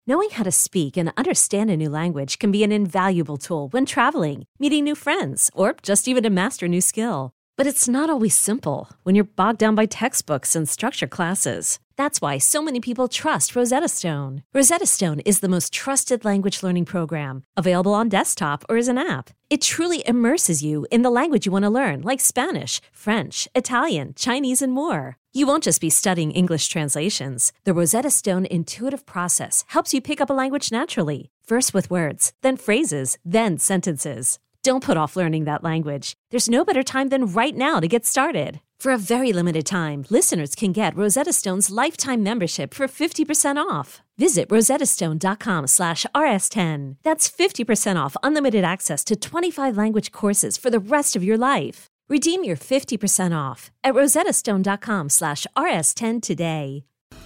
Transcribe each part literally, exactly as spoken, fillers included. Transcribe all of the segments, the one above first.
Knowing how to speak and understand a new language can be an invaluable tool when traveling, meeting new friends, or just even to master a new skill. But it's not always simple when you're bogged down by textbooks and structured classes. That's why so many people trust Rosetta Stone. Rosetta Stone is the most trusted language learning program, available on desktop or as an app. It truly immerses you in the language you want to learn, like Spanish, French, Italian, Chinese, and more. You won't just be studying English translations. The Rosetta Stone intuitive process helps you pick up a language naturally, first with words, then phrases, then sentences. Don't put off learning that language. There's no better time than right now to get started. For a very limited time, listeners can get Rosetta Stone's lifetime membership for fifty percent off. Visit rosettastone.com slash rs10. That's fifty percent off unlimited access to twenty-five language courses for the rest of your life. Redeem your fifty percent off at rosettastone.com slash rs10 today.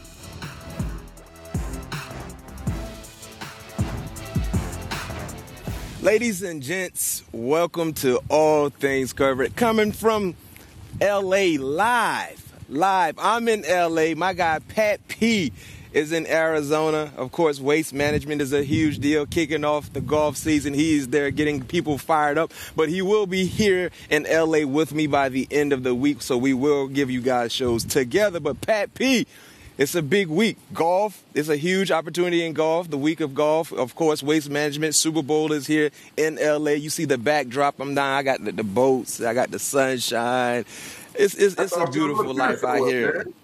Ladies and gents, welcome to All Things Covered. Coming from L A live, live. I'm in L A. My guy Pat P is in Arizona. Of course, Waste Management is a huge deal, kicking off the golf season. He's there getting people fired up, but he will be here in L A with me by the end of the week, so we will give you guys shows together. But Pat P, it's a big week. Golf is a huge opportunity in golf, the week of golf. Of course, Waste Management, Super Bowl is here in L A. You see the backdrop. I'm down. I got the, the boats. I got the sunshine. It's it's, it's a beautiful life out here. Man.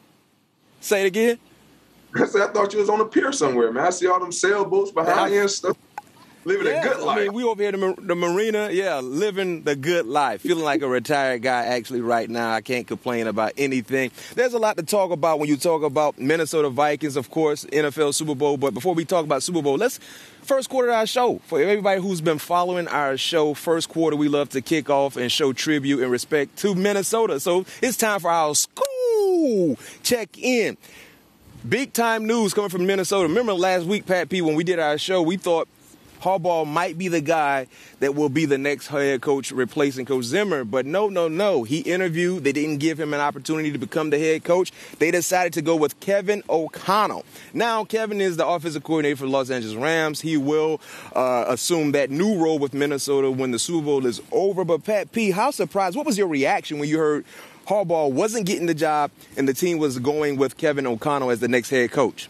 Say it again. I said, I thought you was on a pier somewhere, man. I see all them sailboats behind you and stuff. Living yeah, a good life. I mean, we over here at the, the marina, yeah, living the good life. Feeling like a retired guy actually right now. I can't complain about anything. There's a lot to talk about when you talk about Minnesota Vikings, of course, N F L Super Bowl. But before we talk about Super Bowl, let's first quarter of our show. For everybody who's been following our show, first quarter, we love to kick off and show tribute and respect to Minnesota. So it's time for our school check-in. Big time news coming from Minnesota. Remember last week, Pat P, when we did our show, we thought Harbaugh might be the guy that will be the next head coach replacing Coach Zimmer. But no, no, no. He interviewed. They didn't give him an opportunity to become the head coach. They decided to go with Kevin O'Connell. Now, Kevin is the offensive coordinator for the Los Angeles Rams. He will uh, assume that new role with Minnesota when the Super Bowl is over. But, Pat P, how surprised? What was your reaction when you heard Harbaugh wasn't getting the job and the team was going with Kevin O'Connell as the next head coach?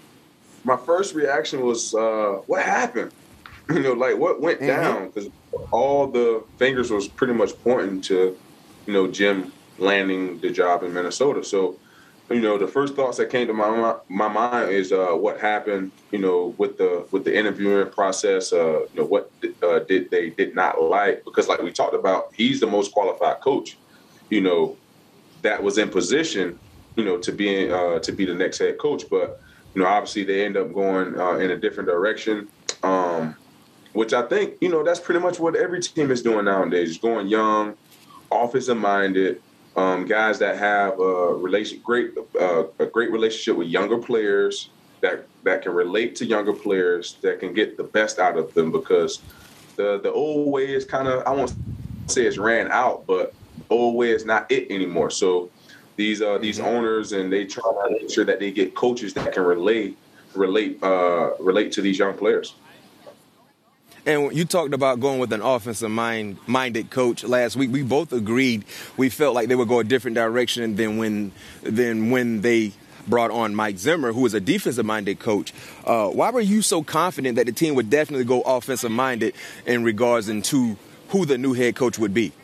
My first reaction was, uh, what happened? You know, like what went mm-hmm. down? Because all the fingers was pretty much pointing to, you know, Jim landing the job in Minnesota. So, you know, the first thoughts that came to my my mind is uh, what happened, you know, with the with the interviewing process. Uh, you know, what uh, did they did not like? Because, like we talked about, he's the most qualified coach, you know, that was in position, you know, to be uh, to be the next head coach. But, you know, obviously they end up going uh, in a different direction. Um, Which I think, you know, that's pretty much what every team is doing nowadays. Is going young, offensive-minded, um, guys that have a relation, great, uh, a great relationship with younger players that that can relate to younger players, that can get the best out of them. Because the the old way is kind of, I won't say it's ran out, but the old way is not it anymore. So these uh, these owners, and they try to make sure that they get coaches that can relate relate uh, relate to these young players. And you talked about going with an offensive mind, minded coach last week. We both agreed. We felt like they would go a different direction than when than when they brought on Mike Zimmer, who is a defensive-minded coach. Uh, why were you so confident that the team would definitely go offensive-minded in regards into who the new head coach would be?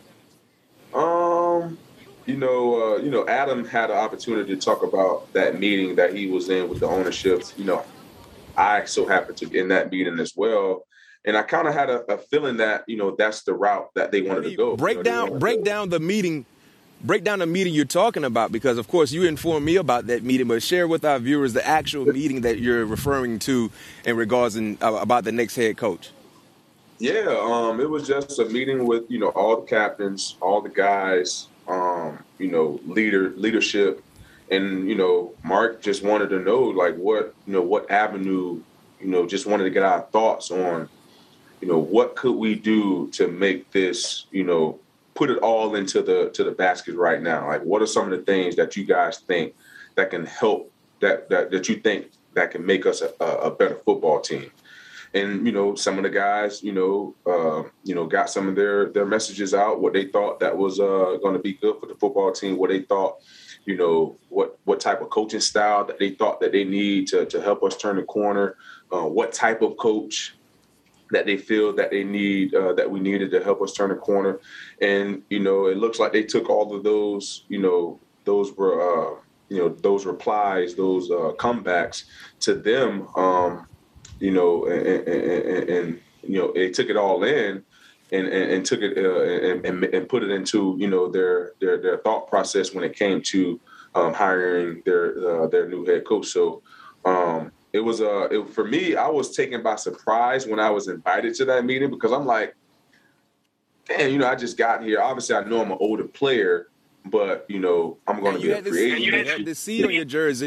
Um, you know, uh, you know, Adam had an opportunity to talk about that meeting that he was in with the ownership. You know, I so happened to be in that meeting as well. And I kind of had a, a feeling that, you know, that's the route that they wanted to go. Break you know, down, break go. down the meeting, break down the meeting you're talking about, because of course you informed me about that meeting, but share with our viewers the actual meeting that you're referring to in regards in, uh, about the next head coach. Yeah, um, it was just a meeting with, you know, all the captains, all the guys, um, you know, leader leadership, and you know, Mark just wanted to know like what, you know, what avenue, you know, just wanted to get our thoughts on. You know, what could we do to make this, you know, put it all into the to the basket right now? Like, what are some of the things that you guys think that can help, that that, that you think that can make us a, a better football team. And, you know, some of the guys, you know, uh, you know, got some of their, their messages out, what they thought that was uh, going to be good for the football team, what they thought, you know, what, what type of coaching style that they thought that they need to, to help us turn the corner, uh, what type of coach that they feel that they need, uh, that we needed to help us turn the corner. And, you know, it looks like they took all of those, you know, those were, uh, you know, those replies, those uh, comebacks to them, um, you know, and, and, and, and, you know, they took it all in and, and, and took it uh, and, and, and put it into, you know, their their, their thought process when it came to um, hiring their uh, their new head coach. So um, it was uh, it, for me, I was taken by surprise when I was invited to that meeting because I'm like, damn, you know, I just got here. Obviously, I know I'm an older player, but, you know, I'm going to be a free agent. You had the C on your jersey.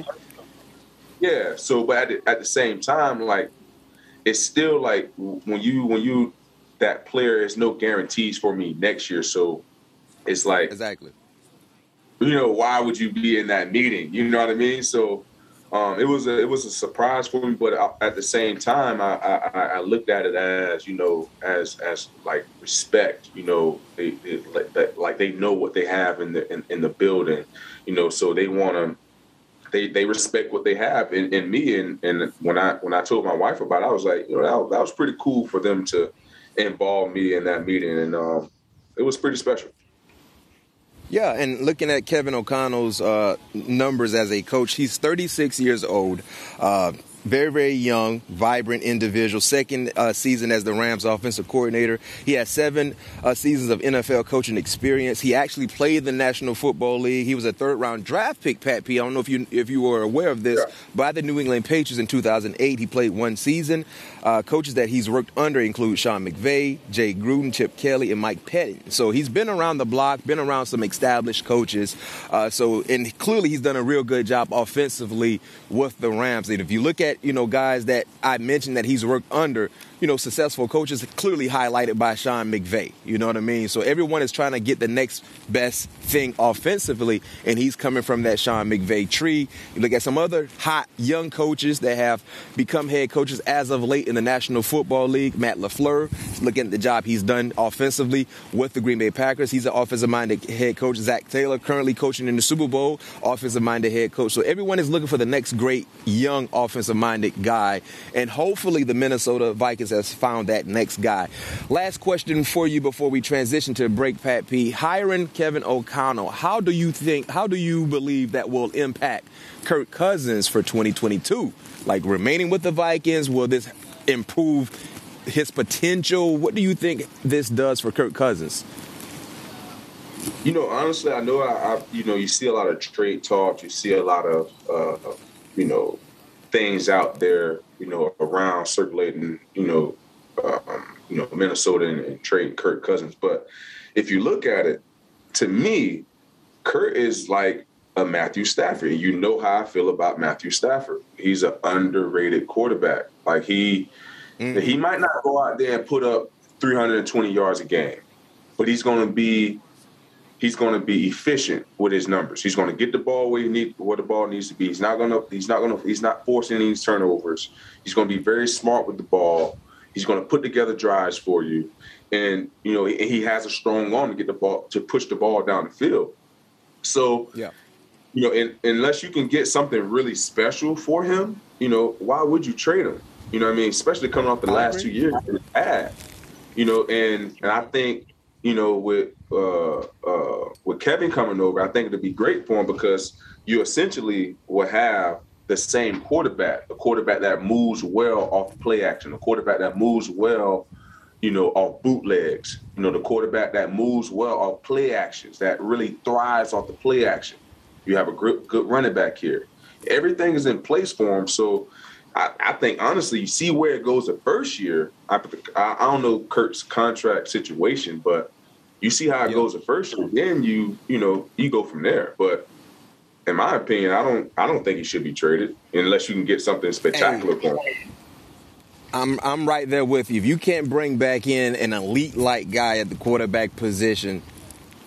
Yeah. So, but at the, at the same time, like, it's still like when you when you that player, there's no guarantees for me next year. So it's like exactly, you know, why would you be in that meeting? You know what I mean? So um, it was a it was a surprise for me, but at the same time, I, I, I looked at it as, you know, as as like respect. You know, they, they like, like they know what they have in the in, in the building. You know, so they want to. They they respect what they have in, in me, and, and when I when I told my wife about it, I was like, you know, that, that was pretty cool for them to involve me in that meeting, and um, it was pretty special. Yeah, and looking at Kevin O'Connell's uh, numbers as a coach, he's thirty-six years old, uh, very, very young, vibrant individual. Second uh, season as the Rams offensive coordinator. He has seven uh, seasons of N F L coaching experience. He actually played the National Football League. He was a third-round draft pick, Pat P. I don't know if you if you were aware of this, yeah. By the New England Patriots in two thousand eight. He played one season. Uh, coaches that he's worked under include Sean McVay, Jay Gruden, Chip Kelly, and Mike Pettin. So he's been around the block, been around some established coaches. Uh, so and clearly he's done a real good job offensively with the Rams. And if you look at, you know, guys that I mentioned that he's worked under, you know, successful coaches, clearly highlighted by Sean McVay. You know what I mean? So everyone is trying to get the next best thing offensively, and he's coming from that Sean McVay tree. You look at some other hot young coaches that have become head coaches as of late in the National Football League. Matt LaFleur, looking at the job he's done offensively with the Green Bay Packers. He's an offensive-minded head coach. Zach Taylor, currently coaching in the Super Bowl, offensive-minded head coach. So everyone is looking for the next great young offensive-minded guy, and hopefully the Minnesota Vikings has found that next guy. Last question for you before we transition to break, Pat P. Hiring Kevin O'Connell, how do you think, how do you believe that will impact Kirk Cousins for twenty twenty-two? Like, remaining with the Vikings, will this improve his potential? What do you think this does for Kirk Cousins? You know, honestly, I know, I, I you know, you see a lot of trade talk. You see a lot of, uh, you know, things out there, you know, around circulating, you know, um, you know, Minnesota and, and trading Kirk Cousins. But if you look at it, to me, Kirk is like a Matthew Stafford. You know how I feel about Matthew Stafford. He's an underrated quarterback. Like he, mm. he might not go out there and put up three hundred twenty yards a game, but he's going to be, he's going to be efficient with his numbers. He's going to get the ball where he need, where the ball needs to be. He's not going to, he's not going to, he's not forcing any turnovers. He's going to be very smart with the ball. He's going to put together drives for you. And, you know, he, he has a strong arm to get the ball, to push the ball down the field. So, yeah. you know, in, unless you can get something really special for him, you know, why would you trade him? You know what I mean? Especially coming off the last two years that he had. You know, and and I think, you know, with uh, uh, with Kevin coming over, I think it'd be great for him because you essentially will have the same quarterback, a quarterback that moves well off play action, a quarterback that moves well, you know, off bootlegs, you know, the quarterback that moves well off play actions, that really thrives off the play action. You have a good, good running back here. Everything is in place for him. So I, I think, honestly, you see where it goes the first year. I, I don't know Kirk's contract situation, but you see how it yep. goes the first year. Then you, you know, you go from there. But in my opinion, I don't, I don't think he should be traded unless you can get something spectacular hey. for him. I'm I'm right there with you. If you can't bring back in an elite-like guy at the quarterback position,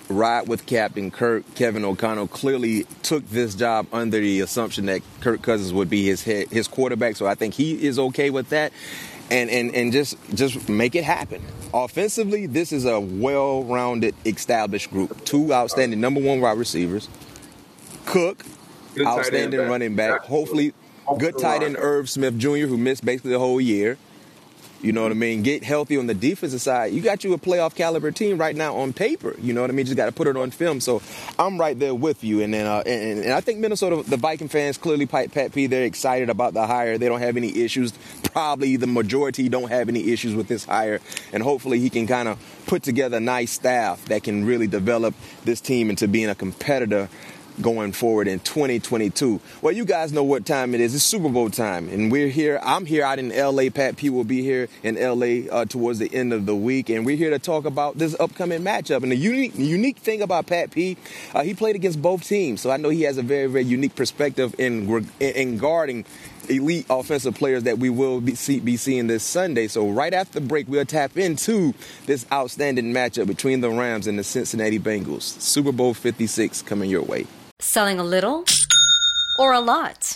ride with Captain Kirk. Kevin O'Connell clearly took this job under the assumption that Kirk Cousins would be his head, his quarterback. So I think he is okay with that. And, and, and just just make it happen. Offensively, this is a well-rounded, established group. Two outstanding number one wide receivers. Cook, Good outstanding back. running back. Hopefully, good tight end Irv Smith Junior, who missed basically the whole year. You know what I mean? Get healthy on the defensive side. You got you a playoff caliber team right now on paper. You know what I mean? Just got to put it on film. So I'm right there with you. And then uh, and, and I think Minnesota, the Viking fans, clearly, Pat P, they're excited about the hire. They don't have any issues. Probably the majority don't have any issues with this hire. And hopefully he can kind of put together a nice staff that can really develop this team into being a competitor going forward in twenty twenty-two. Well, you guys know what time it is. It's Super Bowl time, and we're here. I'm here out in L A. Pat P will be here in L A uh, towards the end of the week, and we're here to talk about this upcoming matchup. And the unique, unique thing about Pat P, uh, he played against both teams, so I know he has a very, very unique perspective in in guarding elite offensive players that we will be, see, be seeing this Sunday. So right after the break, we'll tap into this outstanding matchup between the Rams and the Cincinnati Bengals. Super Bowl fifty-six coming your way. Selling a little or a lot?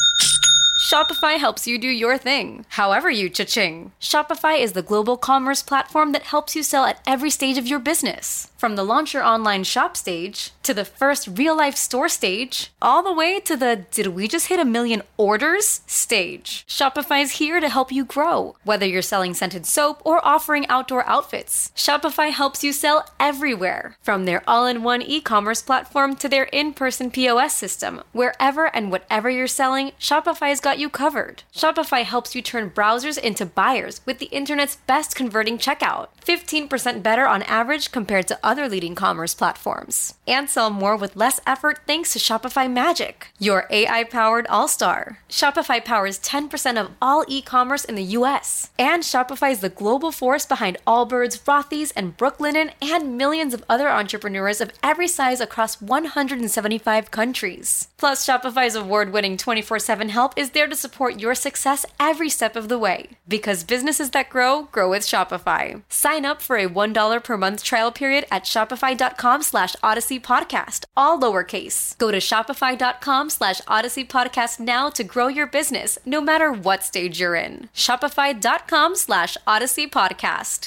Shopify helps you do your thing, however you cha-ching. Shopify is the global commerce platform that helps you sell at every stage of your business. From the launch your online shop stage, to the first real-life store stage, all the way to the did we just hit a million orders stage. Shopify's here to help you grow. Whether you're selling scented soap or offering outdoor outfits, Shopify helps you sell everywhere. From their all-in-one e-commerce platform to their in-person P O S system, wherever and whatever you're selling, Shopify's got you covered. Shopify helps you turn browsers into buyers with the internet's best converting checkout. fifteen percent better on average compared to other leading commerce platforms. And sell more with less effort thanks to Shopify Magic, your A I-powered all-star. Shopify powers ten percent of all e-commerce in the U S. And Shopify is the global force behind Allbirds, Rothy's, and Brooklinen, and millions of other entrepreneurs of every size across one hundred seventy-five countries. Plus, Shopify's award-winning twenty-four seven help is there to support your success every step of the way. Because businesses that grow, grow with Shopify. Sign up for a one dollar per month trial period at shopify.com slash Odyssey Podcast, all lowercase. Go to shopify.com slash Odyssey Podcast now to grow your business, no matter what stage you're in. Shopify.com slash Odyssey Podcast.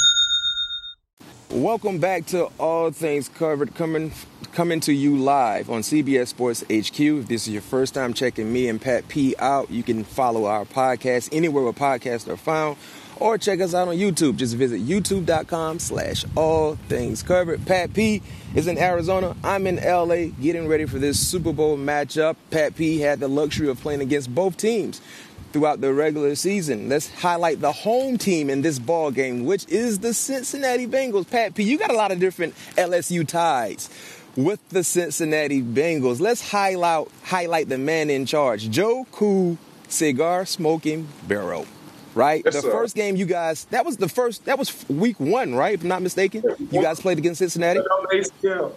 Welcome back to All Things Covered, coming coming to you live on C B S Sports H Q. If this is your first time checking me and Pat P out, you can follow our podcast anywhere where podcasts are found, or check us out on YouTube. Just visit youtube.com slash all things covered. Pat P is in Arizona. I'm in L A getting ready for this Super Bowl matchup. Pat P had the luxury of playing against both teams throughout the regular season. Let's highlight the home team in this ball game, which is the Cincinnati Bengals. Pat P, you got a lot of different L S U ties with the Cincinnati Bengals. Let's highlight highlight the man in charge, Joe Cool Cigar Smoking Barrow. Right? Yes, the sir. first game you guys, that was the first, that was week one, right? If I'm not mistaken. You guys played against Cincinnati? Yeah.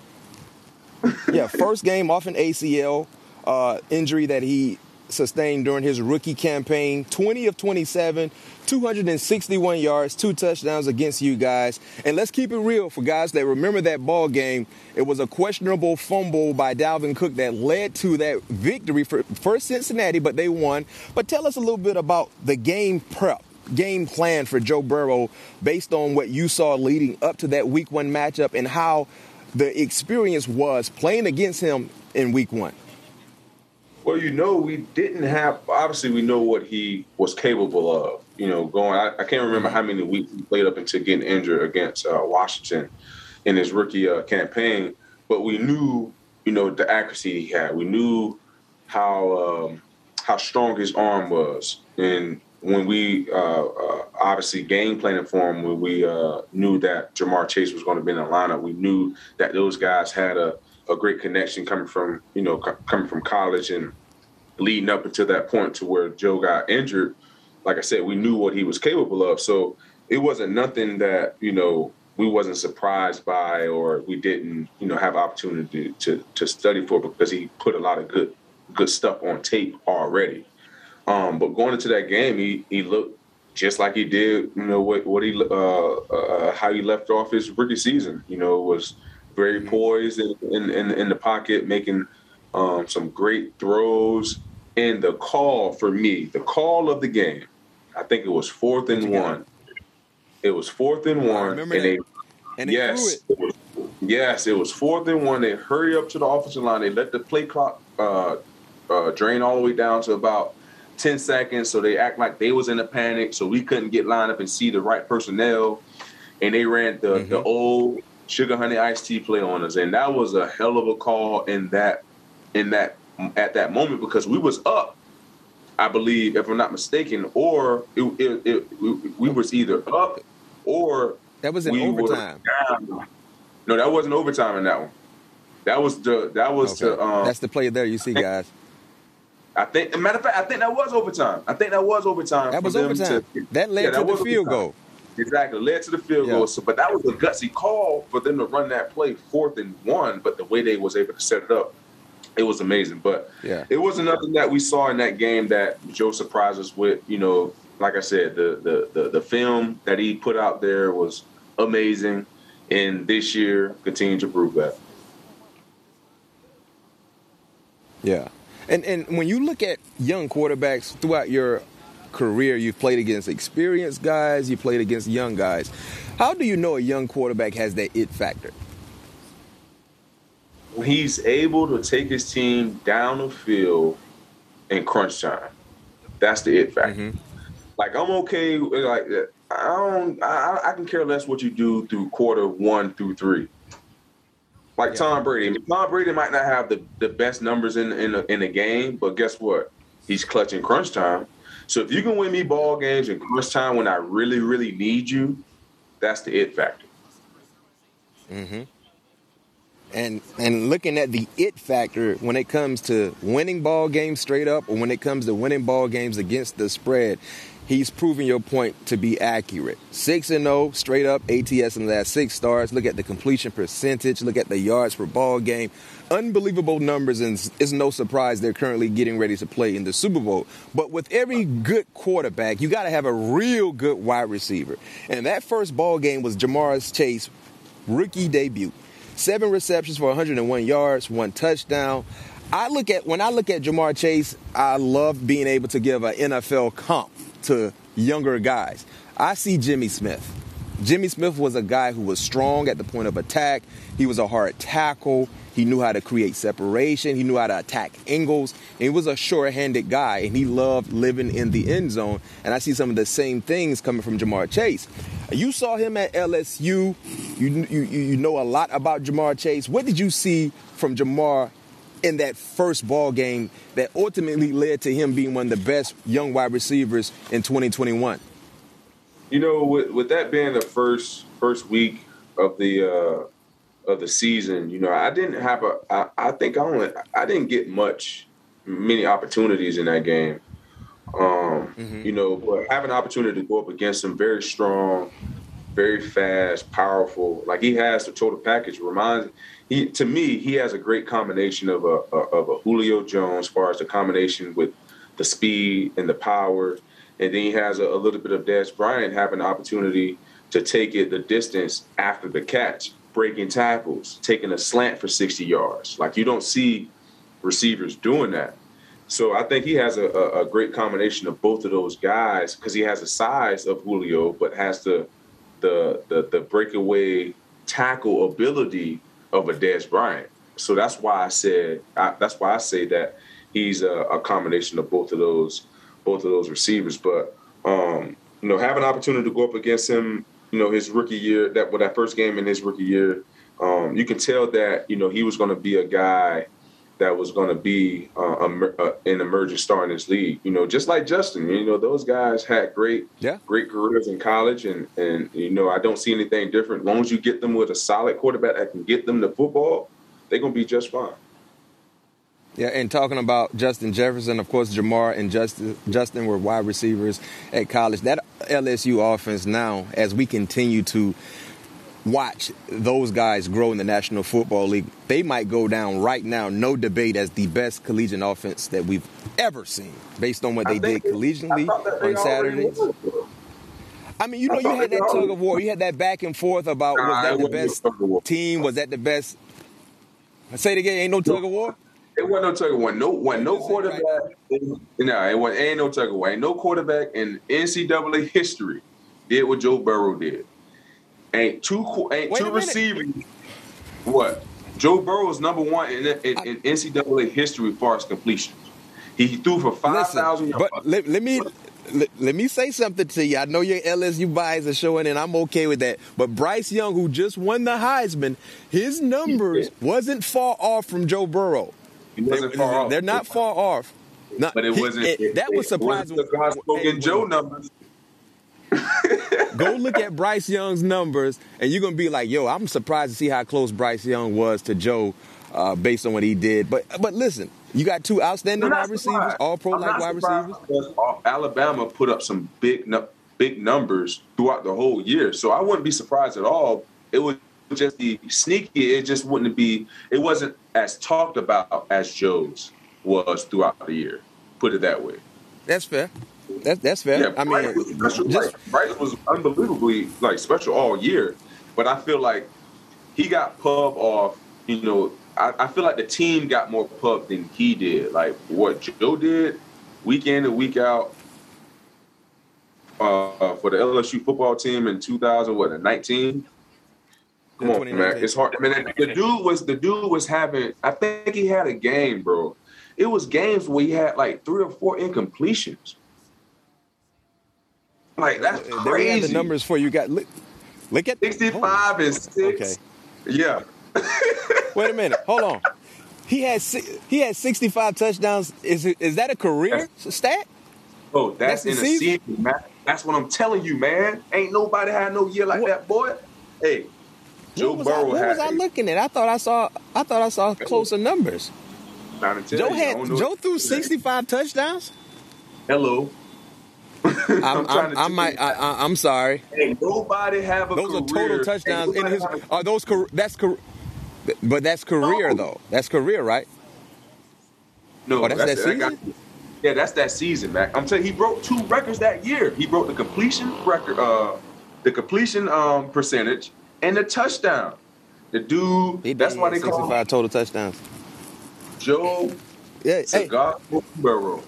Yeah, first game off an A C L uh, injury that he sustained during his rookie campaign. twenty of twenty-seven, two hundred sixty-one yards, two touchdowns against you guys. And let's keep it real for guys that remember that ball game. It was a questionable fumble by Dalvin Cook that led to that victory for, for Cincinnati, but they won. But tell us a little bit about the game prep, game plan for Joe Burrow based on what you saw leading up to that week one matchup and how the experience was playing against him in week one. Well, you know, we didn't have, obviously we know what he was capable of, you know, going, I, I can't remember how many weeks he played up until getting injured against uh, Washington in his rookie uh, campaign. But we knew, you know, the accuracy he had. We knew how um, how strong his arm was. And when we uh, uh, obviously game planning for him, when we uh, knew that Jamar Chase was going to be in the lineup, we knew that those guys had a, a great connection coming from, you know, co- coming from college and leading up until that point to where Joe got injured. Like I said, we knew what he was capable of. So it wasn't nothing that, you know, we wasn't surprised by or we didn't, you know, have opportunity to to study for because he put a lot of good good stuff on tape already. Um, but going into that game, he he looked just like he did, you know, what what he uh, uh, how he left off his rookie season. You know, was very poised in, in, in, in the pocket, making um, some great throws. And the call for me, the call of the game, I think it was fourth and one. It was fourth and one. Remember and that. they, and they yes, threw it. it was, yes, it was fourth and one. They hurry up to the offensive line. They let the play clock uh, uh, drain all the way down to about ten seconds. So they act like they was in a panic. So we couldn't get lined up and see the right personnel. And they ran the, mm-hmm. the old Sugar Honey Iced Tea play on us. And that was a hell of a call in that in that at that moment, because we was up, I believe, if I'm not mistaken, or it, it, it, we, we was either up or that was in we overtime. No, that wasn't overtime in that one. That was the that was okay. the um, that's the play there. You see, guys. I think, matter of fact, I think that was overtime. I think that was overtime. That was them overtime. To, that led yeah, to that the field overtime. goal. Exactly, led to the field yeah. goal. So, but that was a gutsy call for them to run that play fourth and one. But the way they was able to set it up, it was amazing. But yeah. it wasn't nothing that we saw in that game that Joe surprised us with. You know, like I said, the the the, the film that he put out there was amazing, and this year continued to prove that. Yeah. And and when you look at young quarterbacks throughout your career, you've played against experienced guys, you played against young guys. How do you know a young quarterback has that it factor? He's able to take his team down the field in crunch time. That's the it factor. Mm-hmm. Like, I'm okay. Like, I don't. I, I can care less what you do through quarter one through three. Like yeah. Tom Brady. Tom Brady might not have the, the best numbers in in the, in the game, but guess what? He's clutching crunch time. So if you can win me ball games in crunch time when I really, really need you, that's the it factor. Mm-hmm. And and looking at the it factor when it comes to winning ball games straight up, or when it comes to winning ball games against the spread, he's proving your point to be accurate. six and oh straight up A T S in the last six starts. Look at the completion percentage. Look at the yards per ball game. Unbelievable numbers, and it's no surprise they're currently getting ready to play in the Super Bowl. But with every good quarterback, you got to have a real good wide receiver. And that first ball game was Ja'Marr Chase rookie debut. Seven receptions for one hundred one yards, one touchdown. I look at when I look at Ja'Marr Chase, I love being able to give an N F L comp to younger guys. I see Jimmy Smith. Jimmy Smith was a guy who was strong at the point of attack. He was a hard tackle. He knew how to create separation. He knew how to attack angles. And he was a sure-handed guy, and he loved living in the end zone. And I see some of the same things coming from Ja'Marr Chase. You saw him at L S U. You, you, you know a lot about Ja'Marr Chase. What did you see from Ja'Marr in that first ball game that ultimately led to him being one of the best young wide receivers in twenty twenty-one? You know, with, with that being the first first week of the uh, of the season, you know, I didn't have a. I, I think I only I didn't get much many opportunities in that game. Um, mm-hmm. You know, but having an opportunity to go up against him, very strong, very fast, powerful. Like, he has the total package. Reminds he to me, he has a great combination of a, a of a Julio Jones, as far as the combination with the speed and the power. And then he has a, a little bit of Dez Bryant having the opportunity to take it the distance after the catch, breaking tackles, taking a slant for sixty yards. Like, you don't see receivers doing that. So I think he has a, a, a great combination of both of those guys, because he has the size of Julio, but has the the the, the breakaway tackle ability of a Dez Bryant. So that's why I said I, that's why I say that he's a, a combination of both of those both of those receivers. But um, you know, have an opportunity to go up against him, you know, his rookie year, that well, that first game in his rookie year, um, you can tell that, you know, he was going to be a guy that was going to be uh, a, a, an emerging star in this league. You know, just like Justin, you know, those guys had great, yeah. great careers in college, and and you know, I don't see anything different. As long as you get them with a solid quarterback that can get them the football, they're going to be just fine. Yeah, and talking about Justin Jefferson, of course, Ja'Marr and Justin, Justin were wide receivers at college. That L S U offense now, as we continue to watch those guys grow in the National Football League, they might go down right now, no debate, as the best collegiate offense that we've ever seen, based on what they did collegiately on Saturdays. I mean, you know, I you thought had they that all- tug of war. You had that back and forth about Nah, was that it the wasn't no best tug of war. team? Was that the best? Say it again. Ain't no tug of war. It wasn't no tug of war. No, wasn't no Just say it right quarterback. No, it wasn't. Ain't no tug of war. Ain't no quarterback in N C double A history did what Joe Burrow did. Ain't two. qu- Ain't Wait a two minute. receivers. What? Joe Burrow is number one in, in, in N C double A history as far as completions. He, he threw for five Listen, thousand yards. but let, let me let, let me say something to you. I know your L S U bias are showing, and I'm okay with that. But Bryce Young, who just won the Heisman, his numbers wasn't far off from Joe Burrow. He wasn't They- far off. They're not far off. Not- But it he- wasn't. it- it- that was it wasn't surprising. the Gospel Hey, and Joe when- numbers. Go look at Bryce Young's numbers, and you're gonna be like, "Yo, I'm surprised to see how close Bryce Young was to Joe, uh, based on what he did." But but listen, you got two outstanding I'm not wide receivers, surprised. all pro I'm like not wide surprised receivers. because, uh, Alabama put up some big nu- big numbers throughout the whole year, so I wouldn't be surprised at all. It would just be sneaky. It just wouldn't be. It wasn't as talked about as Joe's was throughout the year. Put it that way. That's fair. That's that's fair. Yeah, I Bryce was mean, special. just Like, Bryce was unbelievably like special all year, but I feel like he got pub off. You know, I, I feel like the team got more pub than he did. Like what Joe did, week in and week out, uh, for the L S U football team in two thousand what nineteen. Come Yeah, on, twenty man, nineteen. it's hard. I mean, the dude was the dude was having. I think he had a game, bro. It was games where he had like three or four incompletions. Like that's there we have crazy. the numbers for you. Got look, look at sixty-five and six. Okay. Yeah. Wait a minute. Hold on. He had si- he had sixty-five touchdowns. Is it, is that a career stat? Oh, that's, That's the in a season? season, man. That's what I'm telling you, man. Ain't nobody had no year like What- that, boy. Hey, Joe What was, I, Burrow what had. was I looking at? I thought I saw I thought I saw closer numbers. Trying to tell Joe you, I had don't know- Joe threw sixty-five touchdowns. Hello. I'm, I'm trying I'm, to I tell might. you. I, I, I'm sorry. Ain't nobody have a Those career. are total touchdowns Ain't in nobody his. have a- Are those? car- That's car- But that's career No. though. That's career, right? No, Oh, that's that that got- yeah, that's that season, man. I'm telling you, he broke two records that year. He broke the completion record, uh, the completion um percentage, and the touchdown. The dude. He did, that's he why had they call him sixty-five total touchdowns. Joe Yeah. Hey. Cigar Burrow.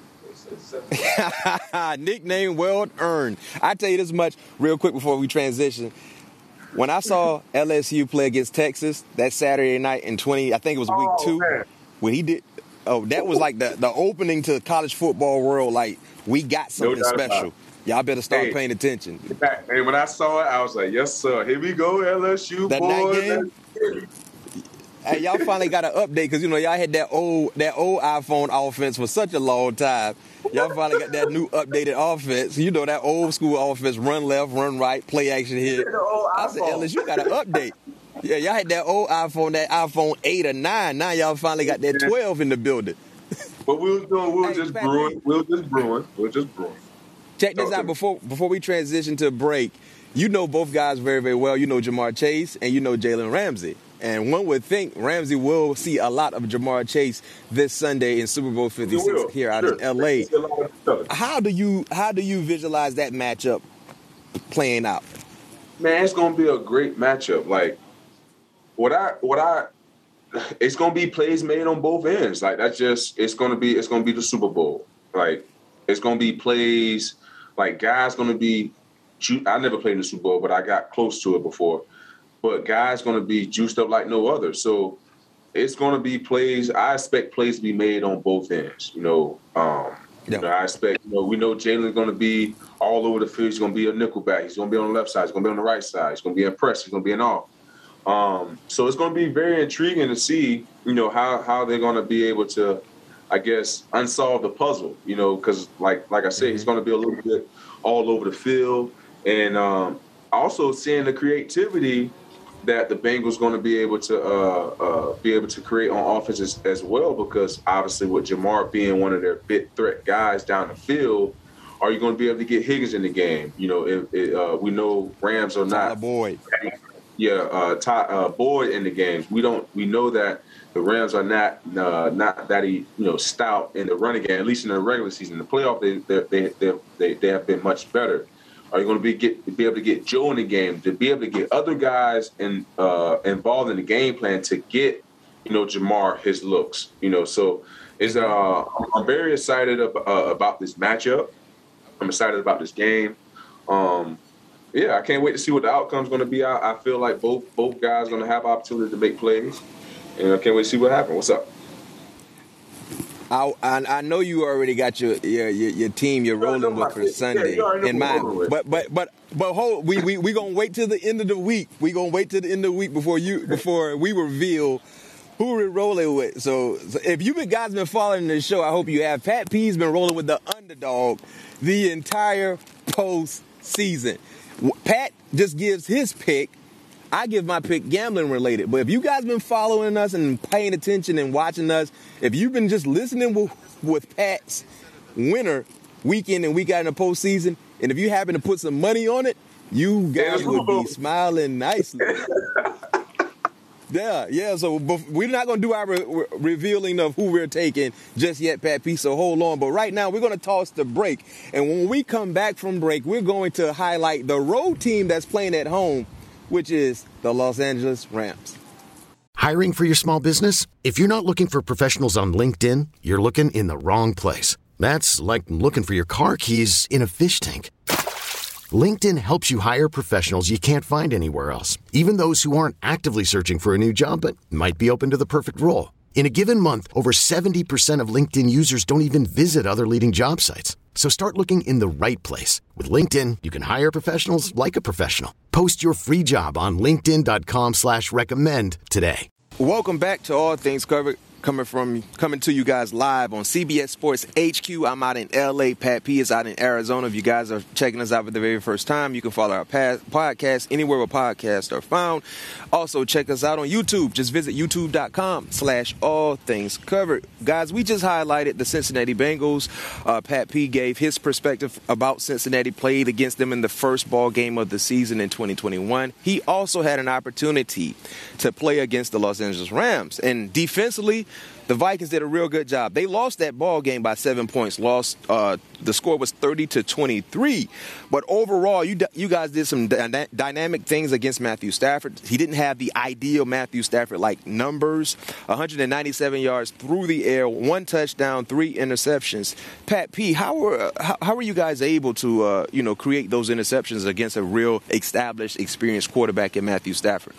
Nickname well earned. I tell you this much real quick before we transition. When I saw L S U play against Texas that Saturday night in twenty, I think it was week Oh, two, man. when he did. Oh, that was like the, the opening to the college football world. Like we got something doubt about special. it. Y'all better start Hey. paying attention. And when I saw it, I was like, "Yes, sir. Here we go, L S U That night boys." game? Hey, y'all finally got an update because you know y'all had that old that old iPhone offense for such a long time. Y'all finally got that new updated offense. You know that old school offense: run left, run right, play action here. The old I said, iPhone. Ellis, you got an update. Yeah, y'all had that old iPhone, that iPhone eight or nine. Now y'all finally got that twelve in the building. But we was doing, we were Hey, just Pat brewing. Lee. We were just brewing. We were just brewing. Check this Talk to out me. before before we transition to break. You know both guys very, very well. You know Jamar Chase and you know Jalen Ramsey. And one would think Ramsey will see a lot of Jamar Chase this Sunday in Super Bowl We fifty-six will. here out Sure. in L A. See a lot of each other. How do you how do you visualize that matchup playing out? Man, it's gonna be a great matchup. Like what I what I it's gonna be plays made on both ends. Like that's just it's gonna be it's gonna be the Super Bowl. Like it's gonna be plays like guys gonna be ju- I never played in the Super Bowl, but I got close to it before. But guys gonna be juiced up like no other. So it's gonna be plays. I expect plays to be made on both ends. You know, um, Yeah. you know, I expect. You know, we know Jalen's gonna be all over the field. He's gonna be a nickelback. He's gonna be on the left side. He's gonna be on the right side. He's gonna be in press. He's gonna be in off. Um, so it's gonna be very intriguing to see. You know how how they're gonna be able to, I guess, unsolve the puzzle. You know, because like like I said, he's gonna be a little bit all over the field, and um, also seeing the creativity that the Bengals going to be able to uh, uh, be able to create on offense as, as well, because obviously with Jamar being one of their big threat guys down the field, are you going to be able to get Higgins in the game? You know, if, if, uh, we know Rams are Tyler not, Boyd. yeah, uh, Ty, uh, Boyd in the games. We don't, we know that the Rams are not uh, not that you know stout in the running game, at least in the regular season. In the playoff, they they they they, they have been much better. Are you going to be get be able to get Joe in the game, to be able to get other guys in, uh, involved in the game plan to get, you know, Jamar his looks? You know, so it's, uh, I'm very excited ab- uh, about this matchup. I'm excited about this game. Um, yeah, I can't wait to see what the outcome's going to be. I, I feel like both both guys are going to have opportunity to make plays, and I can't wait to see what happens. What's up? I, I I know you already got your your your, your team you're rolling with for Sunday in mind, but but but but hold we we we gonna wait till the end of the week. We gonna wait till the end of the week before you before we reveal who we're rolling with. So, so if you guys been following the show, I hope you have. Pat P's been rolling with the underdog the entire postseason. Pat just gives his pick. I give my pick gambling related. But if you guys been following us and paying attention and watching us, if you've been just listening with, with Pat's winner week in and week out in the postseason, and if you happen to put some money on it, you guys would be smiling nicely. Yeah, yeah. So we're not going to do our re- revealing of who we're taking just yet, Pat P. So hold on. But right now, we're going to toss the break. And when we come back from break, we're going to highlight the road team that's playing at home, which is the Los Angeles Rams. Hiring for your small business? If you're not looking for professionals on LinkedIn, you're looking in the wrong place. That's like looking for your car keys in a fish tank. LinkedIn helps you hire professionals you can't find anywhere else, even those who aren't actively searching for a new job but might be open to the perfect role. In a given month, over seventy percent of LinkedIn users don't even visit other leading job sites. So start looking in the right place. With LinkedIn, you can hire professionals like a professional. Post your free job on linkedin.com slash recommend today. Welcome back to All Things Covered. Coming from coming to you guys live on C B S Sports H Q. I'm out in L A. Pat P is out in Arizona. If you guys are checking us out for the very first time, you can follow our podcast anywhere where podcasts are found. Also, check us out on YouTube. Just visit youtube.com slash all things covered. Guys, we just highlighted the Cincinnati Bengals. Uh, Pat P gave his perspective about Cincinnati, played against them in the first ball game of the season in twenty twenty-one. He also had an opportunity to play against the Los Angeles Rams. And defensively, the Vikings did a real good job. They lost that ball game by seven points. Lost. Uh, the score was thirty to twenty-three. But overall, you you guys did some dy- dynamic things against Matthew Stafford. He didn't have the ideal Matthew Stafford-like numbers. one hundred ninety-seven yards through the air, one touchdown, three interceptions. Pat P, how were how, how were you guys able to uh, you know create those interceptions against a real established, experienced quarterback in Matthew Stafford?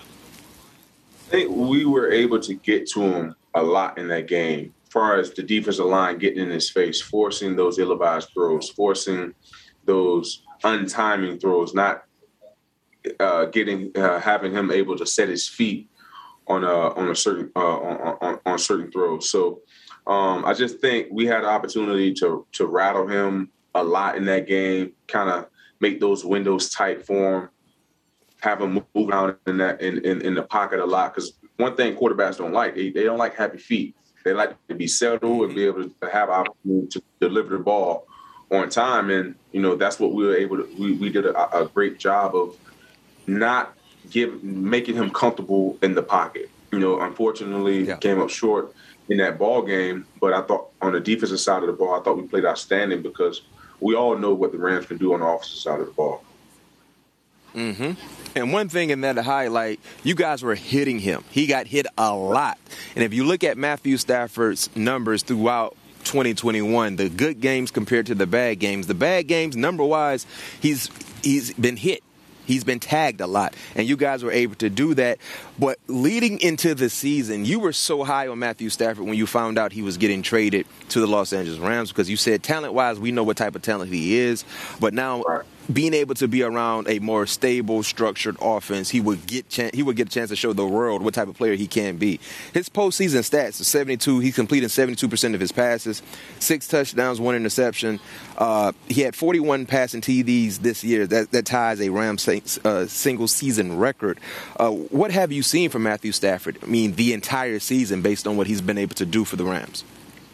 I think we were able to get to him a lot in that game, as far as the defensive line getting in his face, forcing those ill-advised throws, forcing those untiming throws, not uh, getting uh, having him able to set his feet on a on a certain uh, on, on, on certain throws. So um, I just think we had an opportunity to to rattle him a lot in that game, kind of make those windows tight for him, have him move around in that in, in, in the pocket a lot. Because one thing quarterbacks don't like, they, they don't like happy feet. They like to be settled and be able to have opportunity to deliver the ball on time. And, you know, that's what we were able to we, we did a, a great job of not give making him comfortable in the pocket. You know, unfortunately, yeah. came up short in that ball game. But I thought on the defensive side of the ball, I thought we played outstanding, because we all know what the Rams can do on the offensive side of the ball. Mm-hmm. And one thing in that to highlight, you guys were hitting him. He got hit a lot. And if you look at Matthew Stafford's numbers throughout twenty twenty-one, the good games compared to the bad games, the bad games, number-wise, he's he's been hit. He's been tagged a lot, and you guys were able to do that. But leading into the season, you were so high on Matthew Stafford when you found out he was getting traded to the Los Angeles Rams, because you said talent-wise, we know what type of talent he is. But now being able to be around a more stable, structured offense, he would get ch- he would get a chance to show the world what type of player he can be. His postseason stats are seventy-two. He's completing seventy-two percent of his passes, six touchdowns, one interception. Uh, he had forty-one passing T Ds this year. That, that ties a Rams uh, single-season record. Uh, what have you seen from Matthew Stafford? I mean, the entire season, based on what he's been able to do for the Rams.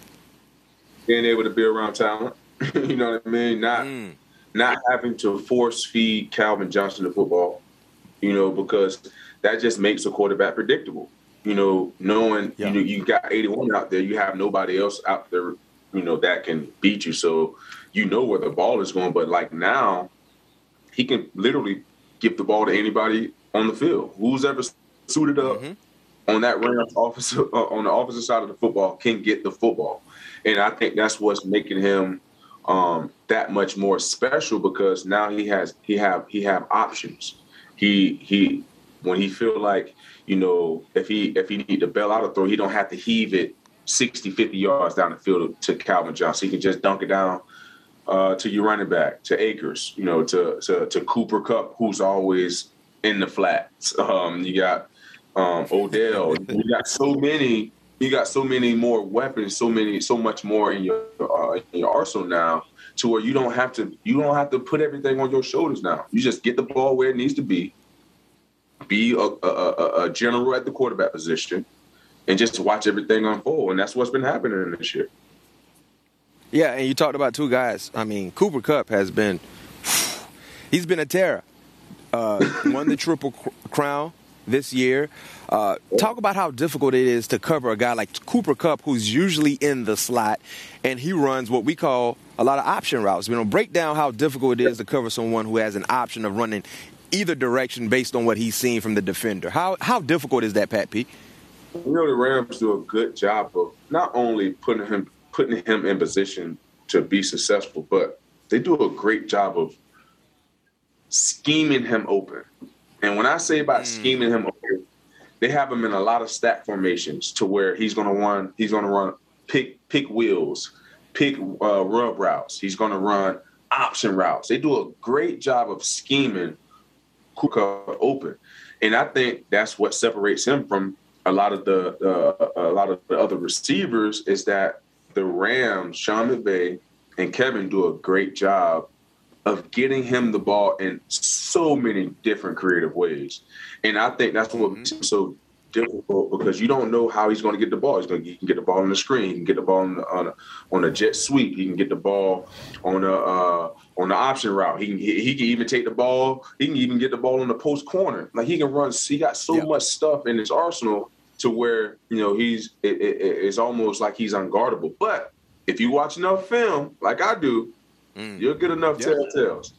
Being able to be around talent, you know what I mean? Not. Mm. Not having to force feed Calvin Johnson the football, you know, because that just makes a quarterback predictable. You know, knowing yeah. you know you got eighty-one out there, you have nobody else out there, you know, that can beat you. So you know where the ball is going. But like now, he can literally give the ball to anybody on the field. Who's ever suited up mm-hmm. on that Rams officer uh, on the opposite side of the football can get the football, and I think that's what's making him um, that much more special because now he has he have he have options. He he when he feel like you know if he if he need to bail out a throw, he don't have to heave it sixty, fifty yards down the field to Calvin Johnson. He can just dunk it down uh, to your running back, to Akers, you know, to to, to Cooper Kupp, who's always in the flats. Um, you got um, Odell. You got so many. You got so many more weapons, so many, so much more in your uh, in your arsenal now, to where you don't have to you don't have to put everything on your shoulders now. You just get the ball where it needs to be, be a, a, a, a general at the quarterback position, and just watch everything unfold. And that's what's been happening this year. Yeah, and you talked about two guys. I mean, Cooper Kupp has been he's been a terror. Uh, won the Triple Crown this year. Uh, talk about how difficult it is to cover a guy like Cooper Kupp, who's usually in the slot, and he runs what we call a lot of option routes. You know, break down how difficult it is to cover someone who has an option of running either direction based on what he's seen from the defender. How how difficult is that, Pat P? You know, the Rams do a good job of not only putting him putting him in position to be successful, but they do a great job of scheming him open. And when I say about mm. scheming him open, they have him in a lot of stack formations to where he's going to run. He's going to run pick pick wheels, pick uh, rub routes. He's going to run option routes. They do a great job of scheming Cooper open, and I think that's what separates him from a lot of the uh, a lot of the other receivers. Is that the Rams, Sean McVay and Kevin, do a great job of getting him the ball in so many different creative ways. And I think that's what makes him so difficult because you don't know how he's going to get the ball. He's going to, he can get the ball on the screen. He can get the ball on, the, on, a, on a jet sweep. He can get the ball on a uh, on the option route. He can he, he can even take the ball. He can even get the ball on the post corner. Like he can run. He got so yeah. much stuff in his arsenal to where, you know, he's it, it, it's almost like he's unguardable. But if you watch enough film, like I do, Mm. you'll get enough yeah. telltales.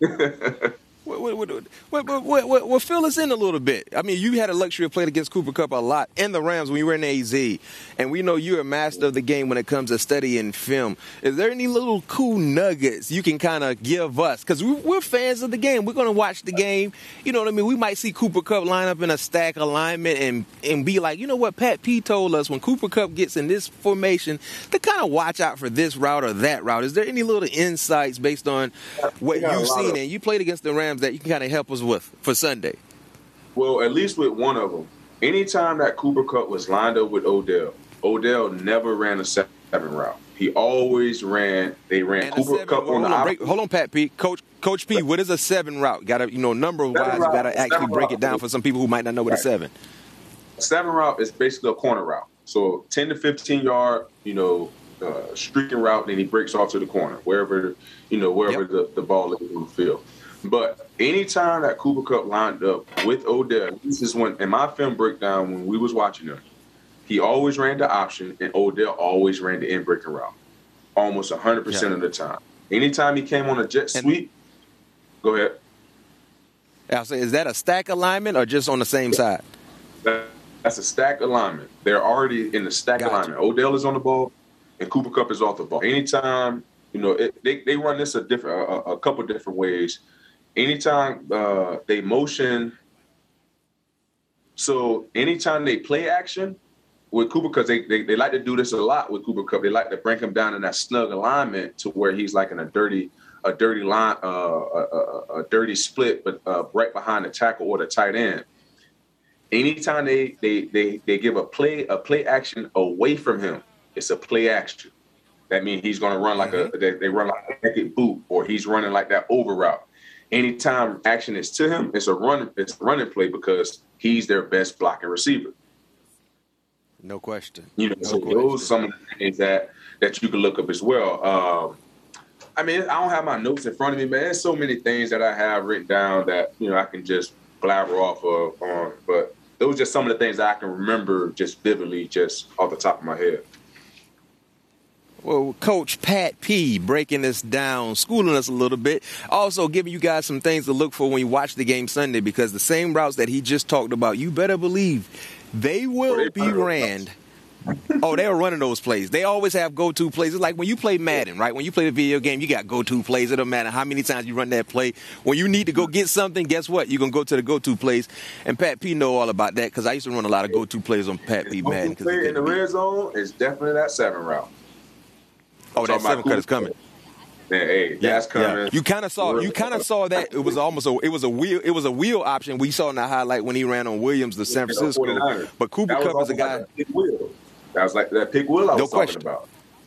What, what, what, what, what, what, what fill us in a little bit. I mean, you had a luxury of playing against Cooper Kupp a lot in the Rams when you were in A Z, and we know you're a master of the game when it comes to studying film. Is there any little cool nuggets you can kind of give us? Because we're fans of the game. We're going to watch the game. You know what I mean? We might see Cooper Kupp line up in a stack alignment and, and be like, you know what, Pat P told us when Cooper Kupp gets in this formation to kind of watch out for this route or that route. Is there any little insights based on what you've seen? Of- and you played against the Rams that you can kind of help us with for Sunday? Well, at least with one of them. Anytime that Cooper Kupp was lined up with Odell, Odell never ran a seven route. He always ran. They ran and Cooper Kupp on the hold on, break, hold on, Pat P. Coach, Coach P. What is a seven route? Got to, you know, number wise, you got to actually break it down for some people who might not know what right. a seven. A seven route is basically a corner route. So ten to fifteen yard, you know, uh, streaking route. Then he breaks off to the corner, wherever, you know, wherever yep. the, the ball is in the field. But anytime that Cooper Kupp lined up with Odell, this is when, in my film breakdown, when we was watching him, he always ran the option, and Odell always ran the in-breaking route, almost one hundred percent yeah. of the time. Anytime he came on a jet sweep, and, go ahead. I'll say, is that a stack alignment or just on the same side? That's a stack alignment. They're already in the stack gotcha. alignment. Odell is on the ball, and Cooper Kupp is off the ball. Anytime, you know, it, they, they run this a different, a, a couple different ways. Anytime uh, they motion, so anytime they play action with Cooper, because they, they they like to do this a lot with Cooper Kupp. They like to bring him down in that snug alignment to where he's like in a dirty, a dirty line, uh, a, a, a dirty split, but uh, right behind the tackle or the tight end. Anytime they they they they give a play a play action away from him, it's a play action. That means he's going to run like mm-hmm. a they, they run like a naked boot, or he's running like that over route. Anytime action is to him, it's a run. It's a running play because he's their best blocking receiver. No question. You know, no so question. those are some of the things that that you can look up as well. Um, I mean, I don't have my notes in front of me, man. There's so many things that I have written down that, you know, I can just blabber off of on. But those are just some of the things that I can remember just vividly, just off the top of my head. Well, Coach Pat P breaking this down, schooling us a little bit, also giving you guys some things to look for when you watch the game Sunday, because the same routes that he just talked about, you better believe they will oh, they be ran. Oh, they were running those plays. They always have go-to plays. It's like when you play Madden, right? When you play the video game, you got go-to plays. It doesn't matter how many times you run that play. When you need to go get something, guess what? You're going to go to the go-to plays. And Pat P know all about that, because I used to run a lot of go-to plays on Pat P Madden. Play in the red zone is definitely that seven route. Oh, that seven cut is coming. Yeah, hey, that's yeah, coming. Yeah. You kind of saw. You kind of saw that. It was almost a. It was a wheel. It was a wheel option. We saw in the highlight when he ran on Williams to San Francisco. But Cooper Kupp is a guy. Like that was like that pick wheel I was no talking question. about.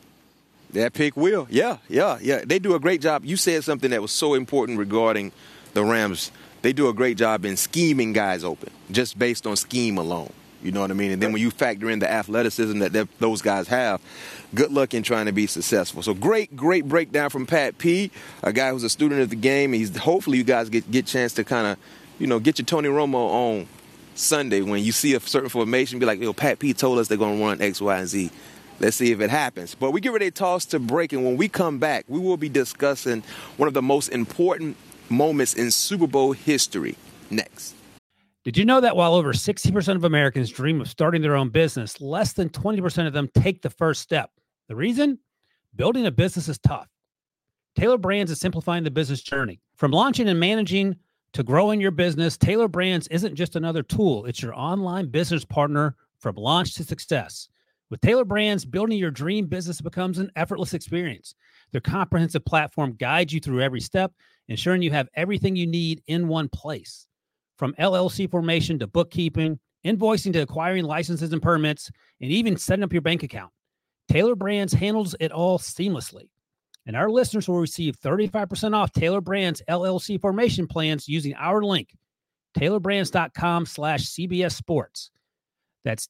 That pick wheel, yeah, yeah, yeah. They do a great job. You said something that was so important regarding the Rams. They do a great job in scheming guys open, just based on scheme alone. You know what I mean? And then when you factor in the athleticism that those guys have, good luck in trying to be successful. So great, great breakdown from Pat P, a guy who's a student of the game. He's hopefully you guys get get chance to kind of, you know, get your Tony Romo on Sunday when you see a certain formation. Be like, yo, Pat P told us they're going to run X, Y, and Z. Let's see if it happens. But we get ready to toss to break, and when we come back, we will be discussing one of the most important moments in Super Bowl history next. Did you know that while over sixty percent of Americans dream of starting their own business, less than twenty percent of them take the first step? The reason? Building a business is tough. Taylor Brands is simplifying the business journey. From launching and managing to growing your business, Taylor Brands isn't just another tool. It's your online business partner from launch to success. With Taylor Brands, building your dream business becomes an effortless experience. Their comprehensive platform guides you through every step, ensuring you have everything you need in one place. From L L C formation to bookkeeping, invoicing to acquiring licenses and permits, and even setting up your bank account, Taylor Brands handles it all seamlessly. And our listeners will receive thirty-five percent off Taylor Brands L L C formation plans using our link, taylorbrands.com slash CBS Sports. That's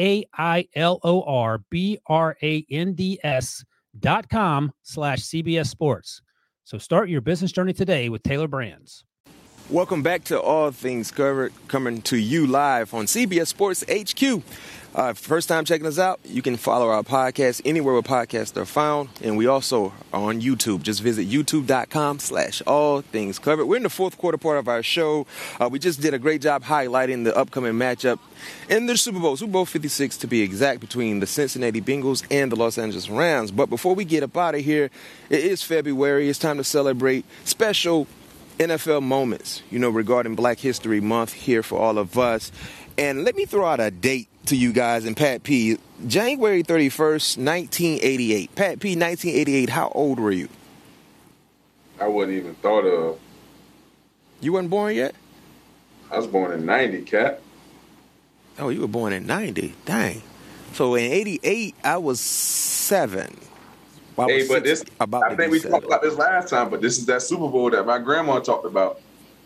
T-A-I-L-O-R-B-R-A-N-D-S dot com slash CBS Sports. So start your business journey today with Taylor Brands. Welcome back to All Things Covered, coming to you live on C B S Sports H Q. Uh, first time checking us out, you can follow our podcast anywhere where podcasts are found. And we also are on YouTube. Just visit youtube.com slash all things covered. We're in the fourth quarter part of our show. Uh, we just did a great job highlighting the upcoming matchup in the Super Bowl, Super Bowl fifty-six to be exact, between the Cincinnati Bengals and the Los Angeles Rams. But before we get up out of here, it is February. It's time to celebrate special N F L moments, you know, regarding Black History Month here for all of us. And let me throw out a date to you guys and Pat P. January thirty-first, nineteen eighty-eight. Pat P, nineteen eighty-eight, how old were you? I wasn't even thought of. You weren't born yet? I was born in ninety, Cat. Oh, you were born in ninety. Dang. So in eighty-eight, I was seven. Well, I hey, was but six, this, about I think we seven. talked about this last time, but this is that Super Bowl that my grandma talked about.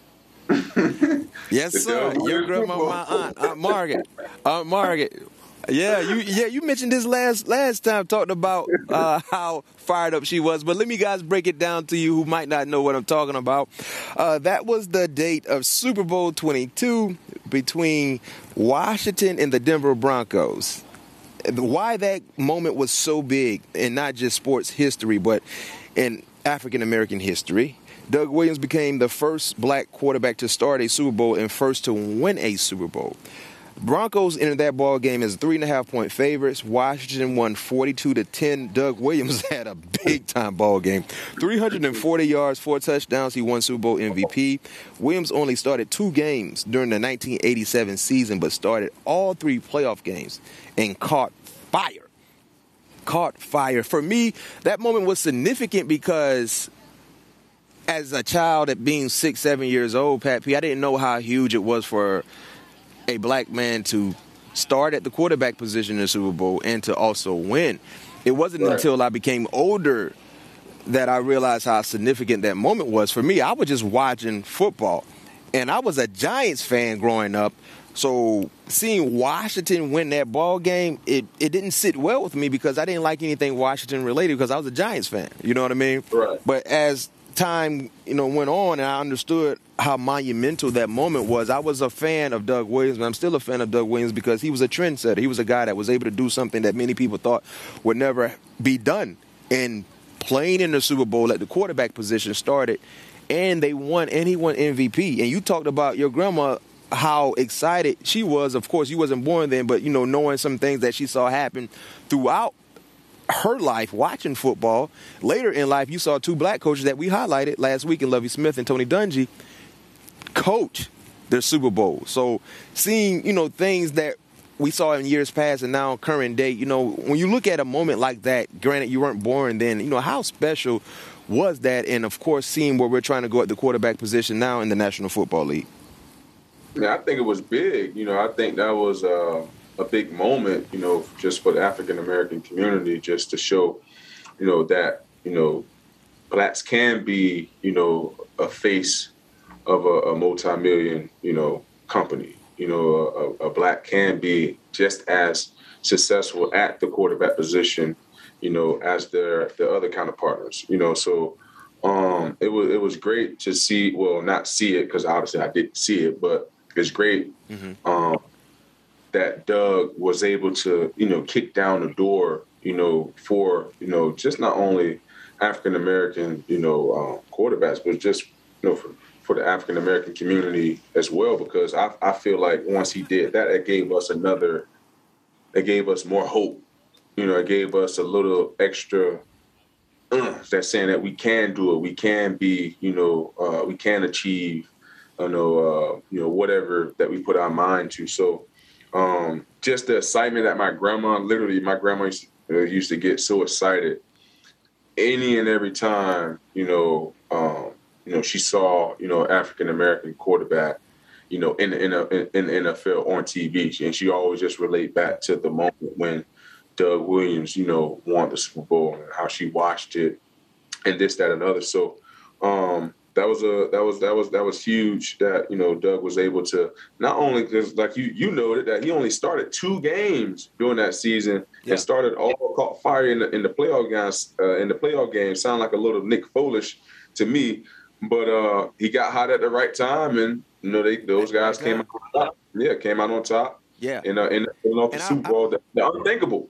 Yes, sir. Your grandma, my aunt, Aunt Margaret. Aunt Margaret. Yeah, you yeah you mentioned this last last time, talking about uh, how fired up she was. But let me guys break it down to you who might not know what I'm talking about. Uh, that was the date of Super Bowl twenty-two between Washington and the Denver Broncos. Why that moment was so big in not just sports history, but in African-American history. Doug Williams became the first black quarterback to start a Super Bowl and first to win a Super Bowl. Broncos entered that ball game as three and a half point favorites. Washington won forty-two to ten. Doug Williams had a big time ball game. three hundred forty yards, four touchdowns. He won Super Bowl M V P. Williams only started two games during the nineteen eighty-seven season, but started all three playoff games and caught fire. Caught fire. For me, that moment was significant because as a child at being six, seven years old, Pat P, I didn't know how huge it was for a black man to start at the quarterback position in the Super Bowl and to also win. It wasn't right. until I became older that I realized how significant that moment was. For me, I was just watching football, and I was a Giants fan growing up. So seeing Washington win that ball game, it, it didn't sit well with me because I didn't like anything Washington related because I was a Giants fan. You know what I mean? Right. But as time, you know, went on and I understood how monumental that moment was, I was a fan of Doug Williams, and I'm still a fan of Doug Williams because he was a trendsetter. He was a guy that was able to do something that many people thought would never be done and playing in the Super Bowl at the quarterback position started, and they won, and he won M V P. And you talked about your grandma, how excited she was. Of course, you wasn't born then, but, you know, knowing some things that she saw happen throughout her life watching football. Later in life, you saw two black coaches that we highlighted last week in Lovie Smith and Tony Dungy coach their Super Bowl. So seeing, you know, things that we saw in years past and now current day, you know, when you look at a moment like that, granted you weren't born then, you know, how special was that? And, of course, seeing where we're trying to go at the quarterback position now in the National Football League. Yeah, I think it was big. You know, I think that was uh, a big moment, you know, just for the African-American community, just to show, you know, that, you know, blacks can be, you know, a face of a, a multi-million, you know, company. You know, a, a black can be just as successful at the quarterback position, you know, as their the other counterpartners. You know, so um, it was it was great to see. Well, not see it because obviously I didn't see it, but it's great mm-hmm. um, that Doug was able to, you know, kick down the door, you know, for you know just not only African American, you know, uh, quarterbacks, but just you know for. for the African-American community as well, because I, I feel like once he did that, it gave us another, it gave us more hope. You know, it gave us a little extra, uh, that's saying that we can do it. We can be, you know, uh, we can achieve, you know, uh, you know, whatever that we put our mind to. So um, just the excitement that my grandma, literally my grandma used to, uh, used to get so excited any and every time, you know, um, you know, she saw, you know, African-American quarterback, you know, in the, in, a, in the N F L on T V. And she always just relate back to the moment when Doug Williams, you know, won the Super Bowl and how she watched it and this, that, and other. So um, that was a that was that was that was huge that, you know, Doug was able to not only because like you you noted that he only started two games during that season yeah. and started all caught fire in the in the playoff games uh, in the playoff game. Sound like a little Nick Foolish to me. But uh, he got hot at the right time, and you know they those guys came out on top. Yeah, came out on top. Yeah, in uh, in, in off the and Super I, Bowl, I, the unthinkable.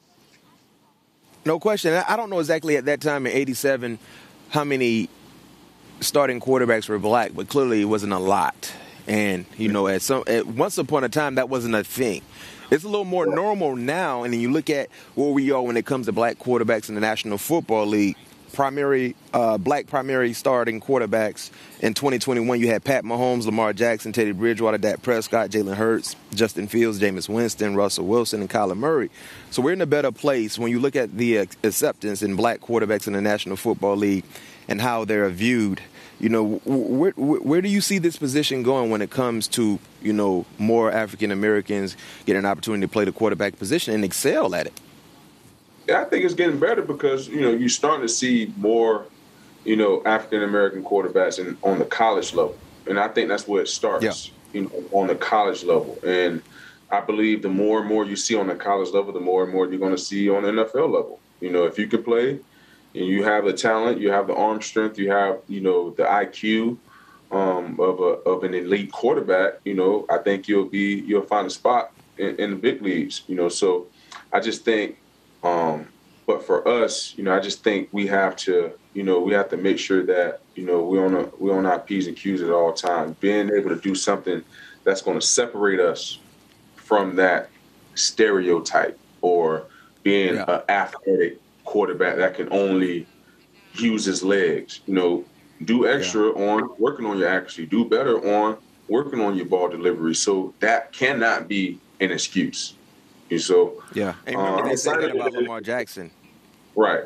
No question. I don't know exactly at that time in eighty-seven how many starting quarterbacks were black, but clearly it wasn't a lot. And you know, at some at once upon a time that wasn't a thing. It's a little more normal now, and then you look at where we are when it comes to black quarterbacks in the National Football League. Primary uh, black primary starting quarterbacks in twenty twenty-one. You had Pat Mahomes, Lamar Jackson, Teddy Bridgewater, Dak Prescott, Jalen Hurts, Justin Fields, Jameis Winston, Russell Wilson, and Kyler Murray. So we're in a better place when you look at the acceptance in black quarterbacks in the National Football League and how they're viewed. You know, where, where, where do you see this position going when it comes to, you know, more African Americans getting an opportunity to play the quarterback position and excel at it? Yeah, I think it's getting better because, you know, you're starting to see more, you know, African-American quarterbacks in, on the college level. And I think that's where it starts, yeah. you know, on the college level. And I believe the more and more you see on the college level, the more and more you're going to see on the N F L level. You know, if you can play and you have the talent, you have the arm strength, you have, you know, the I Q um, of a of an elite quarterback, you know, I think you'll be, you'll find a spot in, in the big leagues, you know. So I just think, Um, but for us, you know, I just think we have to, you know, we have to make sure that, you know, we're on a, we're on our P's and Q's at all times. Being able to do something that's going to separate us from that stereotype or being yeah. an athletic quarterback that can only use his legs. You know, do extra yeah. on working on your accuracy. Do better on working on your ball delivery. So that cannot be an excuse. So yeah, and remember uh, they said that about Lamar Jackson, right?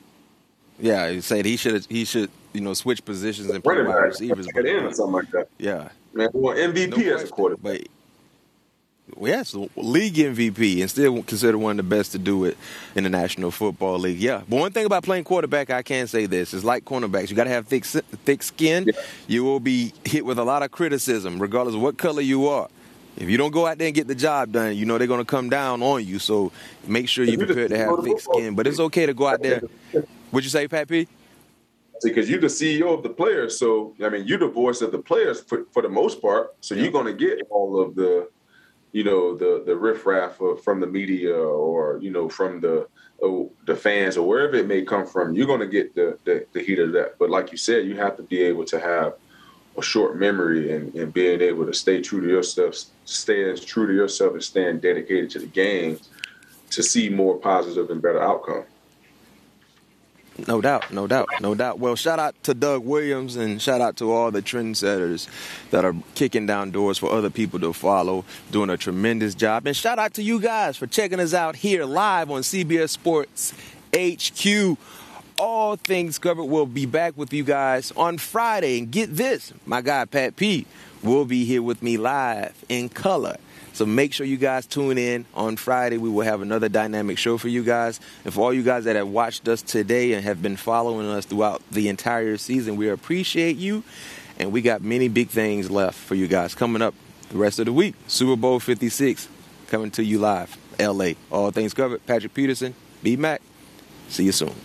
Yeah, he said he should he should you know switch positions and play wide receivers, but, in or something like that. Yeah, man, he won M V P no as a quarterback. Well, yes, league M V P, and still considered one of the best to do it in the National Football League. Yeah, but one thing about playing quarterback, I can say this: is like cornerbacks, you got to have thick thick skin. Yeah. You will be hit with a lot of criticism, regardless of what color you are. If you don't go out there and get the job done, you know they're going to come down on you. So make sure you're prepared to have thick skin. But it's okay to go out there. What'd you say, Pat P? Because you're the C E O of the players. So, I mean, you're the voice of the players for, for the most part. So yeah. you're going to get all of the you know, the the riffraff of, from the media or, you know, from the uh, the fans or wherever it may come from, you're going to get the, the the heat of that. But like you said, you have to be able to have a short memory and, and being able to stay true to yourself, stay as true to yourself and staying dedicated to the game to see more positive and better outcome. No doubt, no doubt, no doubt. Well, shout out to Doug Williams and shout out to all the trendsetters that are kicking down doors for other people to follow, doing a tremendous job. And shout out to you guys for checking us out here live on C B S Sports H Q. All Things Covered. We'll be back with you guys on Friday. And get this, my guy Pat P will be here with me live in color. So make sure you guys tune in on Friday. We will have another dynamic show for you guys. And for all you guys that have watched us today and have been following us throughout the entire season, we appreciate you. And we got many big things left for you guys coming up the rest of the week. Super Bowl fifty-six coming to you live, L A. All Things Covered. Patrick Peterson, B-Mac. See you soon.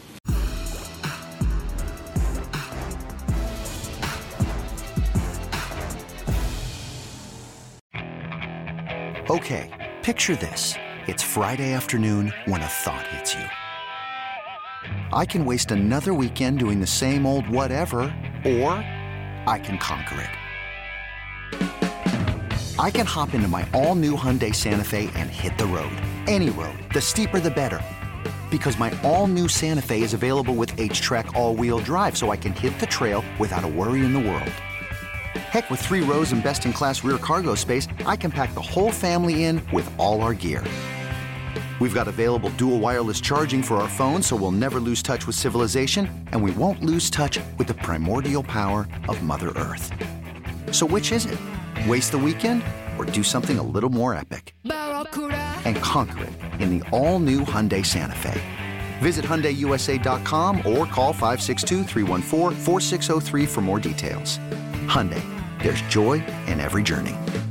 Okay, picture this. It's Friday afternoon when a thought hits you. I can waste another weekend doing the same old whatever, or I can conquer it. I can hop into my all-new Hyundai Santa Fe and hit the road. Any road. The steeper, the better. Because my all-new Santa Fe is available with H-Track all-wheel drive, so I can hit the trail without a worry in the world. Heck, with three rows and best-in-class rear cargo space, I can pack the whole family in with all our gear. We've got available dual wireless charging for our phones, so we'll never lose touch with civilization, and we won't lose touch with the primordial power of Mother Earth. So which is it? Waste the weekend or do something a little more epic? And conquer it in the all-new Hyundai Santa Fe. Visit Hyundai U S A dot com or call five six two, three one four, four six zero three for more details. Hyundai, there's joy in every journey.